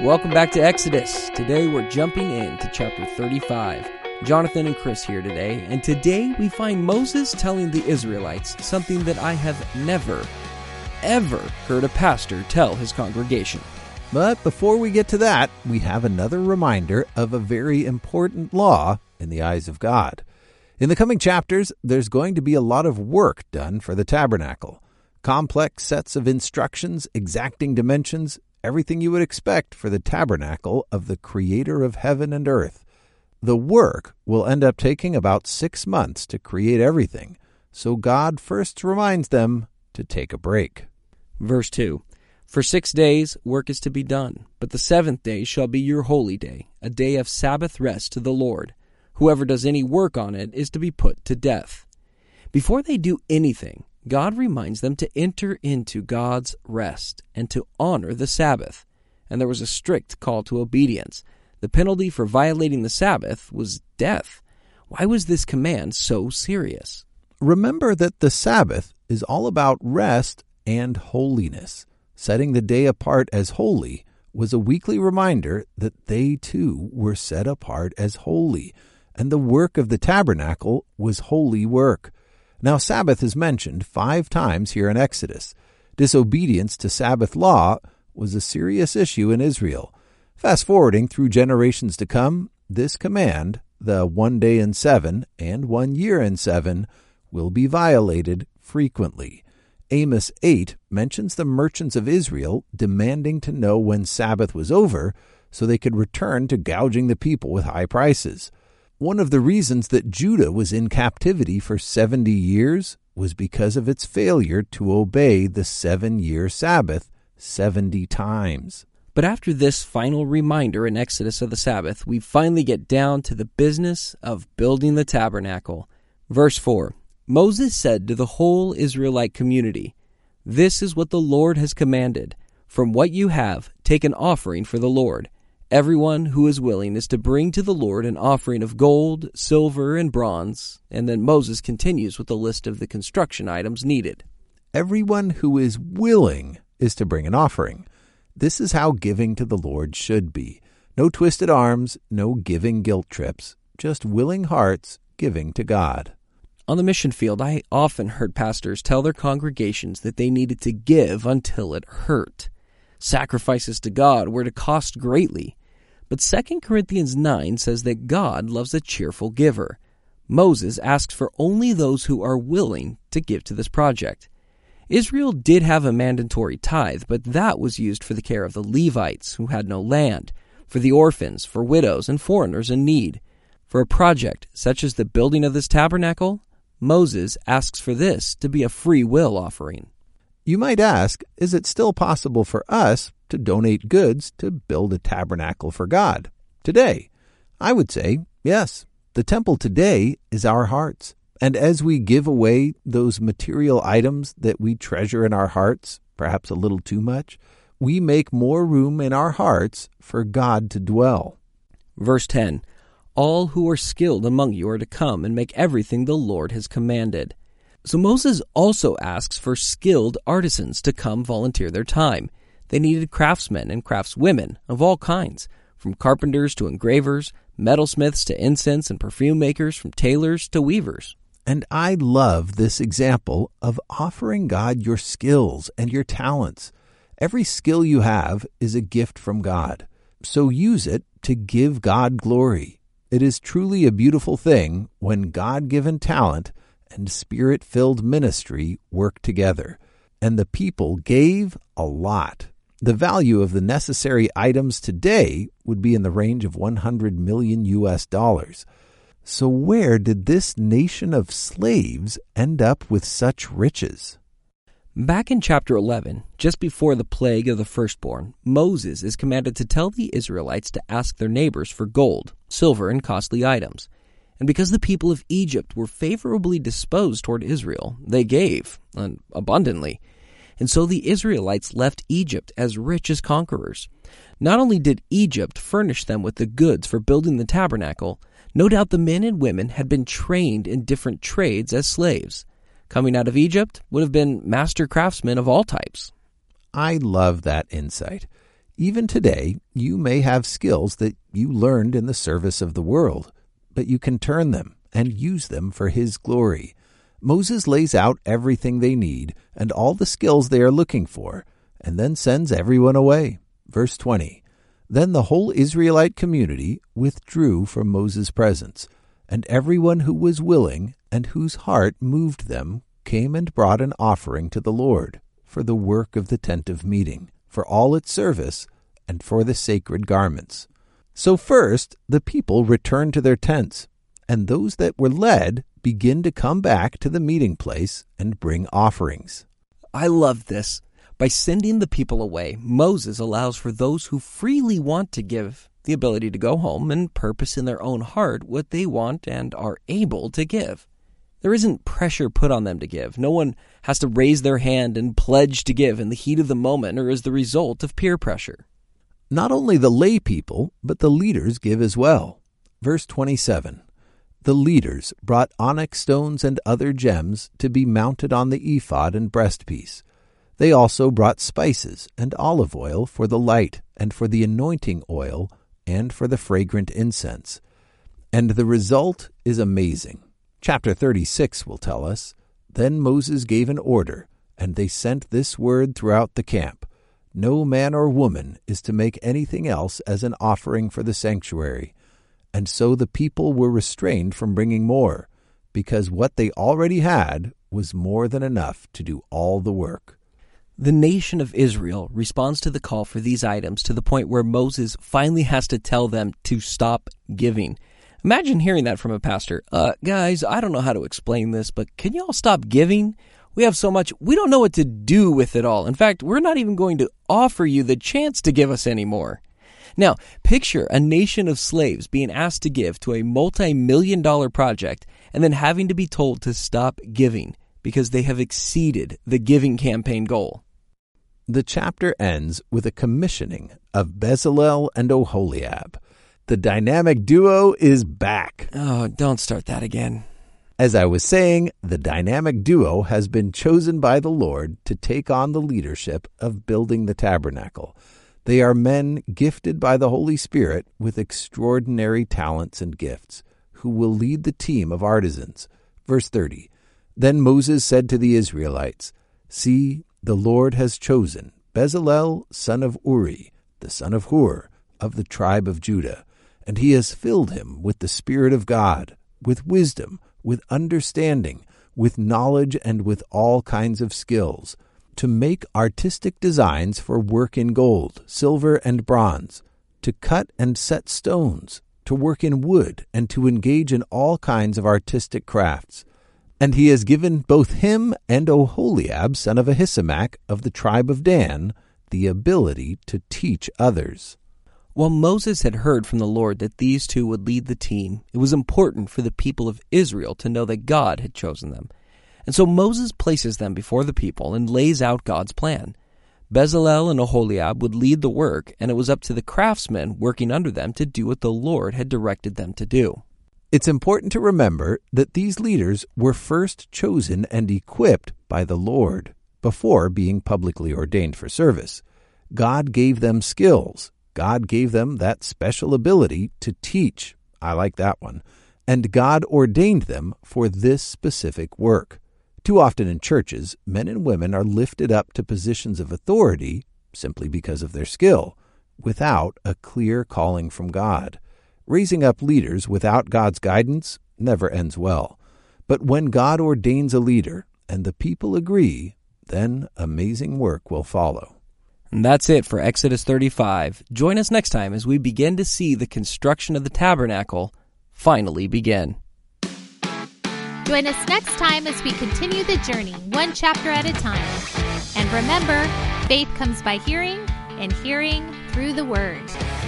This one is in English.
Welcome back to Exodus. Today we're jumping into chapter 35. Jonathan and Chris here today, and today we find Moses telling the Israelites something that I have never, ever heard a pastor tell his congregation. But before we get to that, we have another reminder of a very important law in the eyes of God. In the coming chapters, there's going to be a lot of work done for the tabernacle. Complex sets of instructions, exacting dimensions, everything you would expect for the tabernacle of the Creator of heaven and earth. The work will end up taking about 6 months to create everything, so God first reminds them to take a break. Verse 2, For 6 days work is to be done, but the 7th day shall be your holy day, a day of Sabbath rest to the Lord. Whoever does any work on it is to be put to death. Before they do anything, God reminds them to enter into God's rest and to honor the Sabbath. And there was a strict call to obedience. The penalty for violating the Sabbath was death. Why was this command so serious? Remember that the Sabbath is all about rest and holiness. Setting the day apart as holy was a weekly reminder that they too were set apart as holy, and the work of the tabernacle was holy work. Now, Sabbath is mentioned 5 times here in Exodus. Disobedience to Sabbath law was a serious issue in Israel. Fast forwarding through generations to come, this command, the 1 day in 7 and 1 year in 7, will be violated frequently. Amos 8 mentions the merchants of Israel demanding to know when Sabbath was over so they could return to gouging the people with high prices. One of the reasons that Judah was in captivity for 70 years was because of its failure to obey the 7-year Sabbath 70 times. But after this final reminder in Exodus of the Sabbath, we finally get down to the business of building the tabernacle. Verse 4, Moses said to the whole Israelite community, This is what the Lord has commanded. From what you have, take an offering for the Lord. Everyone who is willing is to bring to the Lord an offering of gold, silver, and bronze. And then Moses continues with a list of the construction items needed. Everyone who is willing is to bring an offering. This is how giving to the Lord should be. No twisted arms, no giving guilt trips, just willing hearts giving to God. On the mission field, I often heard pastors tell their congregations that they needed to give until it hurt. Sacrifices to God were to cost greatly. But 2 Corinthians 9 says that God loves a cheerful giver. Moses asks for only those who are willing to give to this project. Israel did have a mandatory tithe, but that was used for the care of the Levites who had no land, for the orphans, for widows, and foreigners in need. For a project such as the building of this tabernacle, Moses asks for this to be a free will offering. You might ask, is it still possible for us to donate goods to build a tabernacle for God today? I would say, yes. The temple today is our hearts. And as we give away those material items that we treasure in our hearts, perhaps a little too much, we make more room in our hearts for God to dwell. Verse 10, All who are skilled among you are to come and make everything the Lord has commanded. So Moses also asks for skilled artisans to come volunteer their time. They needed craftsmen and craftswomen of all kinds, from carpenters to engravers, metalsmiths to incense and perfume makers, from tailors to weavers. And I love this example of offering God your skills and your talents. Every skill you have is a gift from God, so use it to give God glory. It is truly a beautiful thing when God-given talent and Spirit-filled ministry work together. And the people gave a lot. The value of the necessary items today would be in the range of $100 million. So where did this nation of slaves end up with such riches? Back in chapter 11, just before the plague of the firstborn, Moses is commanded to tell the Israelites to ask their neighbors for gold, silver, and costly items. And because the people of Egypt were favorably disposed toward Israel, they gave, abundantly. And so the Israelites left Egypt as rich as conquerors. Not only did Egypt furnish them with the goods for building the tabernacle, no doubt the men and women had been trained in different trades as slaves. Coming out of Egypt would have been master craftsmen of all types. I love that insight. Even today, you may have skills that you learned in the service of the world, but you can turn them and use them for His glory. Moses lays out everything they need and all the skills they are looking for, and then sends everyone away. Verse 20, Then the whole Israelite community withdrew from Moses' presence, and everyone who was willing and whose heart moved them came and brought an offering to the Lord for the work of the tent of meeting, for all its service, and for the sacred garments. So first, the people returned to their tents, and those that were led begin to come back to the meeting place and bring offerings. I love this. By sending the people away, Moses allows for those who freely want to give the ability to go home and purpose in their own heart what they want and are able to give. There isn't pressure put on them to give. No one has to raise their hand and pledge to give in the heat of the moment or as the result of peer pressure. Not only the lay people, but the leaders give as well. Verse 27, The leaders brought onyx stones and other gems to be mounted on the ephod and breastpiece. They also brought spices and olive oil for the light and for the anointing oil and for the fragrant incense. And the result is amazing. Chapter 36 will tell us, Then Moses gave an order, and they sent this word throughout the camp. No man or woman is to make anything else as an offering for the sanctuary. And so the people were restrained from bringing more, because what they already had was more than enough to do all the work. The nation of Israel responds to the call for these items to the point where Moses finally has to tell them to stop giving. Imagine hearing that from a pastor. Guys, I don't know how to explain this, but can you all stop giving? We have so much, we don't know what to do with it all. In fact, we're not even going to offer you the chance to give us any more. Now, picture a nation of slaves being asked to give to a multi-million-dollar project and then having to be told to stop giving because they have exceeded the giving campaign goal. The chapter ends with a commissioning of Bezalel and Oholiab. The dynamic duo is back. Oh, don't start that again. As I was saying, the dynamic duo has been chosen by the Lord to take on the leadership of building the tabernacle. They are men gifted by the Holy Spirit with extraordinary talents and gifts, who will lead the team of artisans. Verse 30, Then Moses said to the Israelites, See, the Lord has chosen Bezalel, son of Uri, the son of Hur, of the tribe of Judah, and he has filled him with the Spirit of God, with wisdom, with understanding, with knowledge, and with all kinds of skills, to make artistic designs for work in gold, silver, and bronze, to cut and set stones, to work in wood, and to engage in all kinds of artistic crafts. And he has given both him and Oholiab, son of Ahisamach, of the tribe of Dan, the ability to teach others. While Moses had heard from the Lord that these two would lead the team, it was important for the people of Israel to know that God had chosen them. And so Moses places them before the people and lays out God's plan. Bezalel and Oholiab would lead the work, and it was up to the craftsmen working under them to do what the Lord had directed them to do. It's important to remember that these leaders were first chosen and equipped by the Lord before being publicly ordained for service. God gave them skills. God gave them that special ability to teach. I like that one. And God ordained them for this specific work. Too often in churches, men and women are lifted up to positions of authority simply because of their skill, without a clear calling from God. Raising up leaders without God's guidance never ends well. But when God ordains a leader and the people agree, then amazing work will follow. And that's it for Exodus 35. Join us next time as we begin to see the construction of the tabernacle finally begin. Join us next time as we continue the journey, one chapter at a time. And remember, faith comes by hearing, and hearing through the Word.